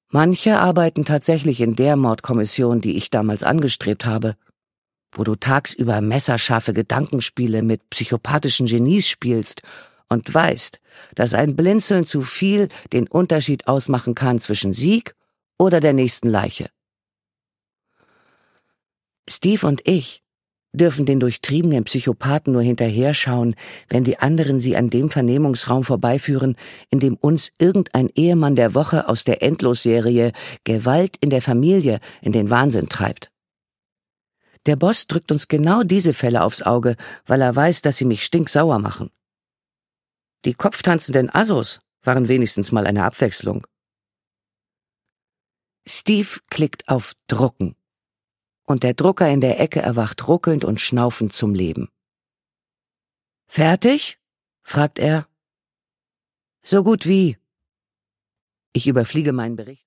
Manche arbeiten tatsächlich in der Mordkommission, die ich damals angestrebt habe, wo du tagsüber messerscharfe Gedankenspiele mit psychopathischen Genies spielst und weißt, dass ein Blinzeln zu viel den Unterschied ausmachen kann zwischen Sieg oder der nächsten Leiche. Steve und ich dürfen den durchtriebenen Psychopathen nur hinterher schauen, wenn die anderen sie an dem Vernehmungsraum vorbeiführen, in dem uns irgendein Ehemann der Woche aus der Endlosserie Gewalt in der Familie in den Wahnsinn treibt. Der Boss drückt uns genau diese Fälle aufs Auge, weil er weiß, dass sie mich stinksauer machen. Die kopftanzenden Assos waren wenigstens mal eine Abwechslung. Steve klickt auf Drucken. Und der Drucker in der Ecke erwacht ruckelnd und schnaufend zum Leben. »Fertig?« fragt er. »So gut wie.« Ich überfliege meinen Bericht.